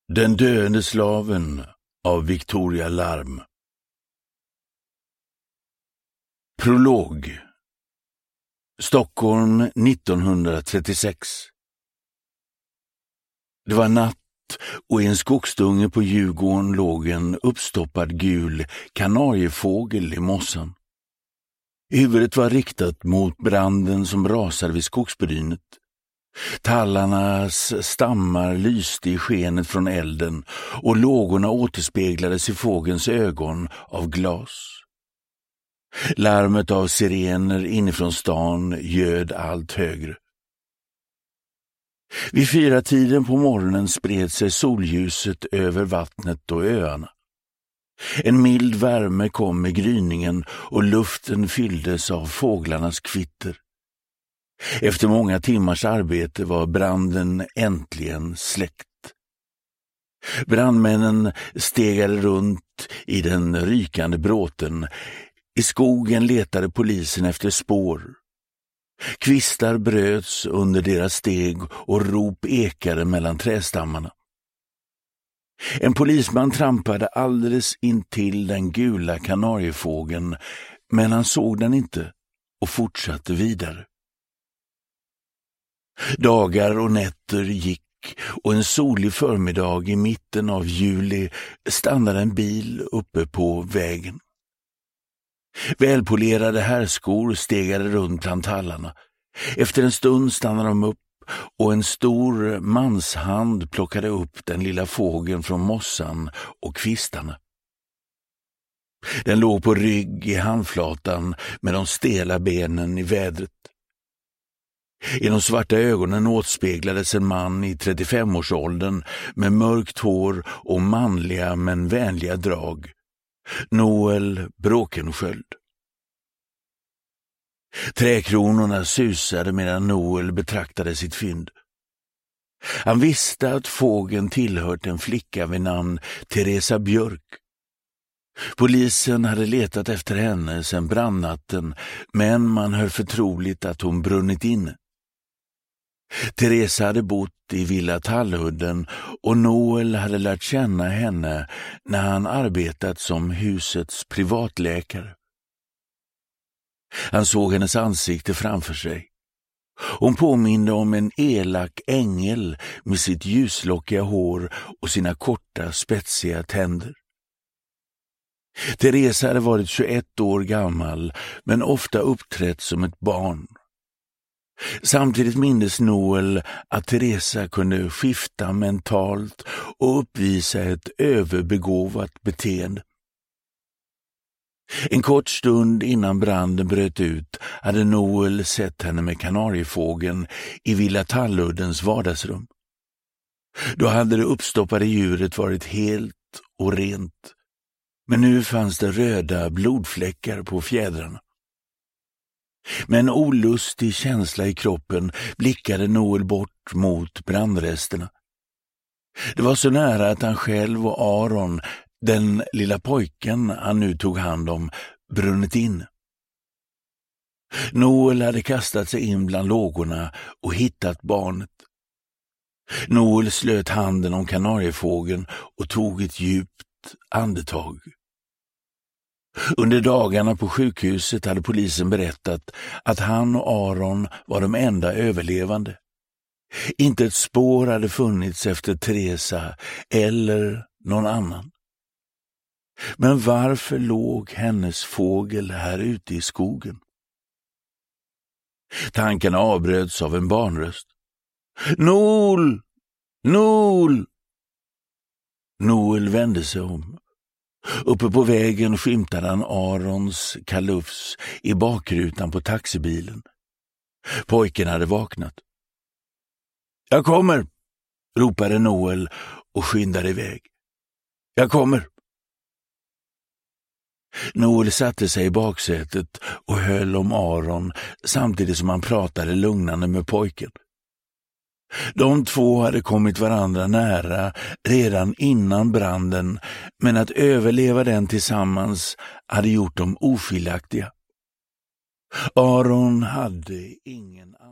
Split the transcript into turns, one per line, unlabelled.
Den döende slaven av Victoria Larm. Prolog. Stockholm 1936. Det var natt och i en skogsdunge på Djurgården låg en uppstoppad gul kanariefågel i mossan. Huvudet var riktat mot branden som rasade vid skogsbrynet. Tallarnas stammar lyste i skenet från elden och lågorna återspeglades i fågelns ögon av glas. Larmet av sirener inifrån stan ljöd allt högre. Vid 4-tiden på morgonen spred sig solljuset över vattnet och öarna. En mild värme kom med gryningen och luften fylldes av fåglarnas kvitter. Efter många timmars arbete var branden äntligen släckt. Brandmännen stegade runt i den rykande bråten. I skogen letade polisen efter spår. Kvistar bröts under deras steg och rop ekade mellan trästammarna. En polisman trampade alldeles intill den gula kanariefågeln, men han såg den inte och fortsatte vidare. Dagar och nätter gick och en solig förmiddag i mitten av juli stannade en bil uppe på vägen. Välpolerade herrskor stegade runt bland tallarna. Efter en stund stannade de upp och en stor manshand plockade upp den lilla fågeln från mossan och kvistarna. Den låg på rygg i handflatan med de stela benen i vädret. I de svarta ögonen åtspeglades en man i 35-årsåldern med mörkt hår och manliga men vänliga drag. Noel Bråkensköld. Träkronorna susade medan Noel betraktade sitt fynd. Han visste att fågeln tillhört en flicka vid namn Teresa Björk. Polisen hade letat efter henne sedan brandnatten, men man höll för troligt att hon brunnit inne. Teresa hade bott i Villa Talludden och Noel hade lärt känna henne när han arbetat som husets privatläkare. Han såg hennes ansikte framför sig. Hon påminde om en elak ängel med sitt ljuslockiga hår och sina korta, spetsiga tänder. Teresa hade varit 21 år gammal men ofta uppträtt som ett barn. Samtidigt mindes Noel att Teresa kunde skifta mentalt och uppvisa ett överbegåvat beteende. En kort stund innan branden bröt ut hade Noel sett henne med kanariefågeln i Villa Talluddens vardagsrum. Då hade det uppstoppade djuret varit helt och rent, men nu fanns det röda blodfläckar på fjädrarna. Med en olustig känsla i kroppen blickade Noel bort mot brandresterna. Det var så nära att han själv och Aron, den lilla pojken han nu tog hand om, brunnit in. Noel hade kastat sig in bland lågorna och hittat barnet. Noel slöt handen om kanariefågeln och tog ett djupt andetag. Under dagarna på sjukhuset hade polisen berättat att han och Aron var de enda överlevande. Inte ett spår hade funnits efter Teresa eller någon annan. Men varför låg hennes fågel här ute i skogen? Tankarna avbröts av en barnröst. Noel! Noel! Noel vände sig om. Uppe på vägen skymtade han Arons kalufs i bakrutan på taxibilen. Pojken hade vaknat. Jag kommer, ropade Noel och skyndade iväg. Jag kommer. Noel satte sig i baksätet och höll om Aron samtidigt som han pratade lugnande med pojken. De två hade kommit varandra nära redan innan branden, men att överleva den tillsammans hade gjort dem oskiljaktiga. Aron hade ingen